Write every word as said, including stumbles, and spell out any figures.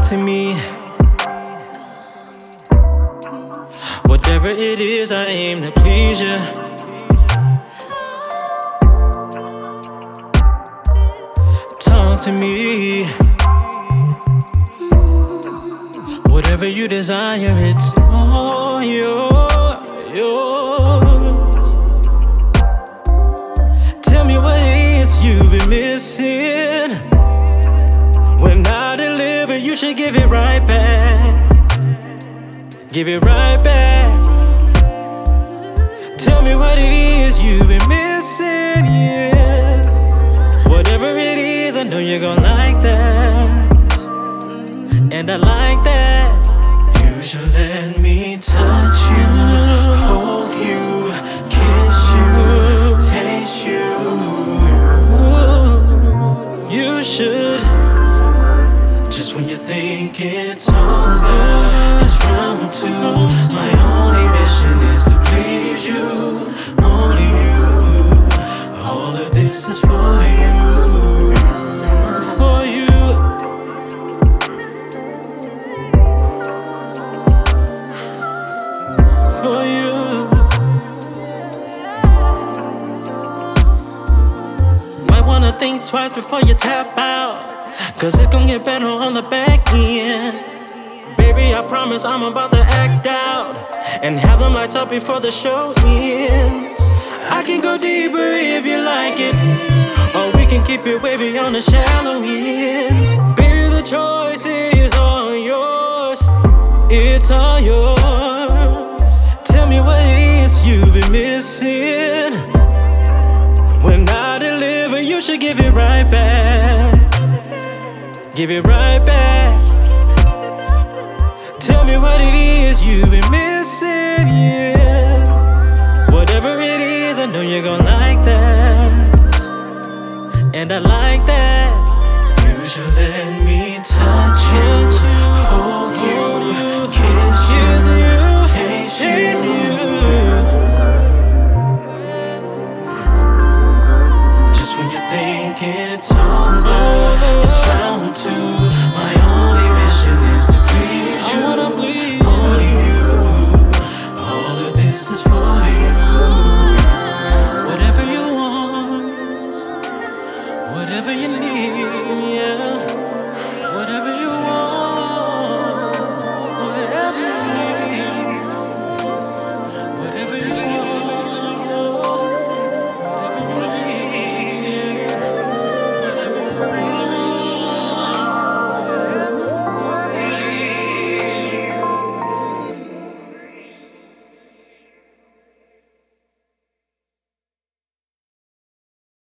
to me. Whatever it is, I aim to please you. Talk to me. Whatever you desire, it's all yours. Tell me what it is you've been missing. When I deliver, you should give it right back. Give it right back. Tell me what it is you've been missing, yeah. Whatever it is, I know you're gonna like that. And I like that. You should let me touch you, hold you, kiss you, taste you. You should. Just when you think it's over, it's round two. My only mission is to please you, only you. All of this is for you, for you. For you. Might wanna think twice before you tap out, 'cause it's gonna get better on the back end. Baby, I promise I'm about to act out and have them lights up before the show ends. I can go deeper if you like it, or we can keep it wavy on the shallow end. Baby, the choice is all yours. It's all yours. Tell me what it is you've been missing. When I deliver, you should give it right back. Give it right back. Tell me what it is you've been missing, yeah. Whatever it is, I know you're gonna like that. And I like that. You should let me touch you.